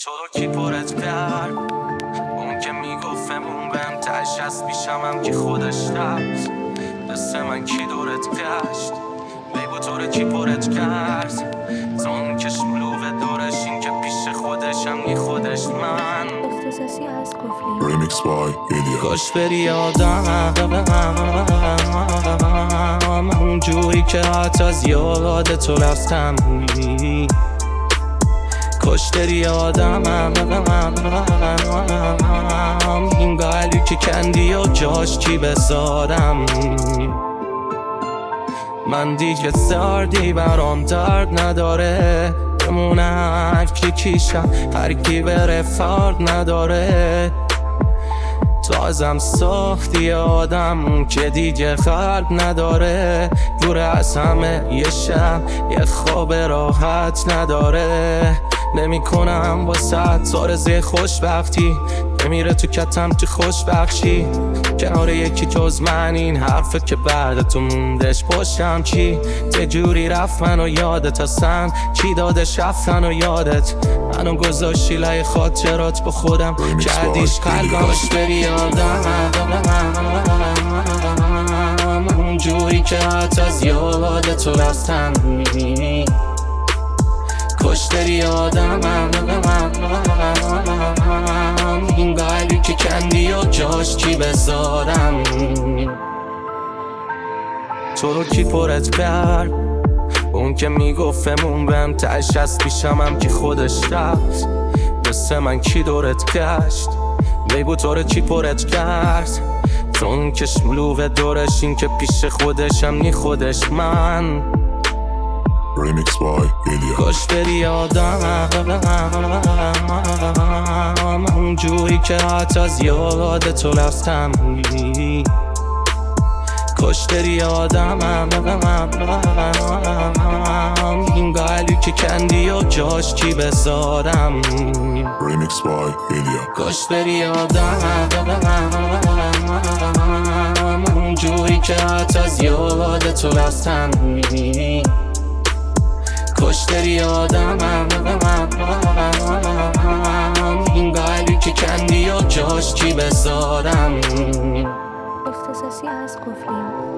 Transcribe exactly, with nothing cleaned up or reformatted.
تو رو کی پرت کرد؟ اون که میگفتمون بهم تش از پیشمم که خودش رفت. دست من کی دورت کشت؟ بگو تو رو کی پرت کرد؟ زون که شملوه دورش این که پیش خودشم نی خودش من. اختصاصی از قفلی Remix by Ilya. کاش بری آدم اون جوری که حتی از یاد تو رفتم. کاش بری آدم این قلبی که کندی و جاش چی بذارم. من دیگه سردی برام درد نداره، بمونه هر کی کیشم هر کی بره فرد نداره. تازم ساختی آدم که دیگه قلب نداره، دور از همه یه شب یه خواب راحت نداره. نمی کنم واسه آرزوی خوشبختی، نمیره تو کتم تو خوشبخشی. کنار یکی جز من این حرفه که بعد تو موندش باشم چی؟ یه جوری رفت منو یادت هستن، چی دادش رفتن و یادت منو گذاشتی لای خاطرات با خودم کردیش قلبم. کاش بری آدم اون جوری که حتی از یاد تو رفتم. کاش بری آدم این قلبی که کندی و جاش چی بذارم. تو رو کی پرت کرد؟ اون که میگفتمون بهم تش از پیشمم که خودش رفت. دست من کی دورت کشت؟ بیبو تو رو کی پرت کرد؟ اون که شملوه دورش این که پیش خودشم نی خودش من. Remix by Ilya. کاش بری آدم اون جوری که حتی از یاد تو رفتم. کاش بری آدم این قلبی که کندی و جاش چی بذارم. Remix by Ilya. کاش بری آدم اون جوری که حتی از یاد تو رفتم. کاش بری آدم این قلبی که کندی و جاش چی بذارم. اختصاصی از قفلی